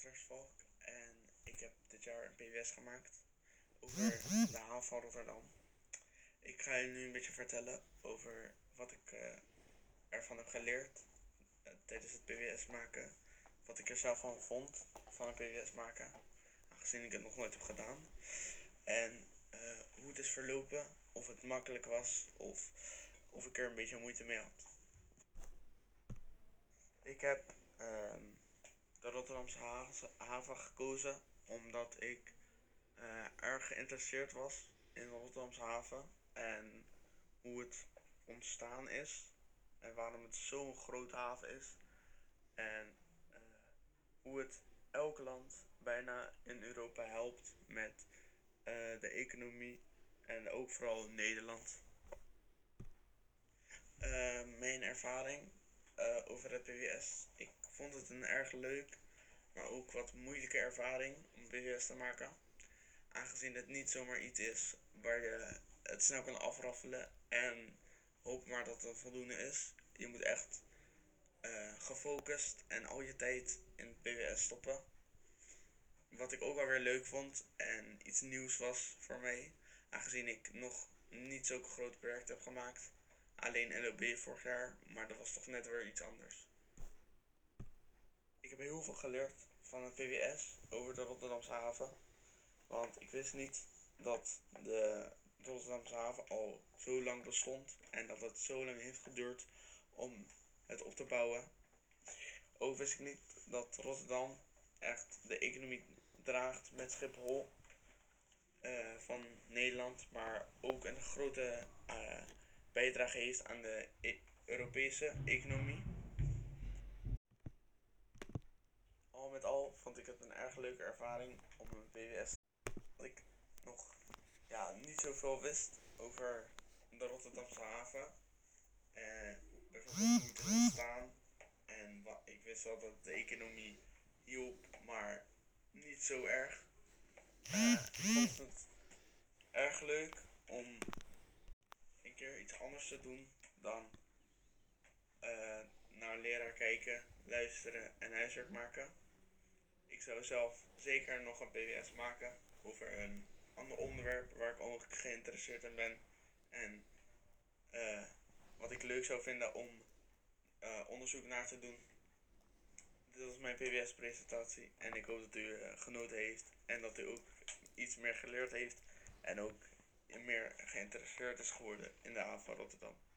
Versvalk en ik heb dit jaar een PWS gemaakt over de haven van Rotterdam. Ik ga je nu een beetje vertellen over wat ik ervan heb geleerd tijdens het PWS maken. Wat ik er zelf van vond van een PWS maken, aangezien ik het nog nooit heb gedaan. En hoe het is verlopen, of het makkelijk was of ik er een beetje moeite mee had. Ik heb de Rotterdamse haven gekozen omdat ik erg geïnteresseerd was in de Rotterdamse haven en hoe het ontstaan is en waarom het zo'n grote haven is en hoe het elk land bijna in Europa helpt met de economie en ook vooral Nederland. Mijn ervaring over het PWS. Ik vond het een erg leuk, maar ook wat moeilijke ervaring om PWS te maken. Aangezien het niet zomaar iets is waar je het snel kan afraffelen en hoop maar dat het voldoende is. Je moet echt gefocust en al je tijd in PWS stoppen. Wat ik ook wel weer leuk vond en iets nieuws was voor mij, aangezien ik nog niet zulke grote projecten heb gemaakt. Alleen LOB vorig jaar, maar dat was toch net weer iets anders. Ik heb heel veel geleerd van het PWS over de Rotterdamse haven. Want ik wist niet dat de Rotterdamse haven al zo lang bestond en dat het zo lang heeft geduurd om het op te bouwen. Ook wist ik niet dat Rotterdam echt de economie draagt met Schiphol van Nederland, maar ook een grote bijdrage heeft aan de Europese economie. Al met al vond ik het een erg leuke ervaring om een PWS te doen. Dat ik nog niet zoveel wist over de Rotterdamse haven. Bijvoorbeeld hoe het is ontstaan. En ik wist wel dat de economie hielp, maar niet zo erg. Ik vond het erg leuk om een keer iets anders te doen dan naar een leraar kijken, luisteren en huiswerk maken. Ik zou zelf zeker nog een PWS maken over een ander onderwerp waar ik ook geïnteresseerd in ben. En wat ik leuk zou vinden om onderzoek naar te doen. Dit was mijn PWS-presentatie en ik hoop dat u genoten heeft en dat u ook iets meer geleerd heeft en ook meer geïnteresseerd is geworden in de haven van Rotterdam.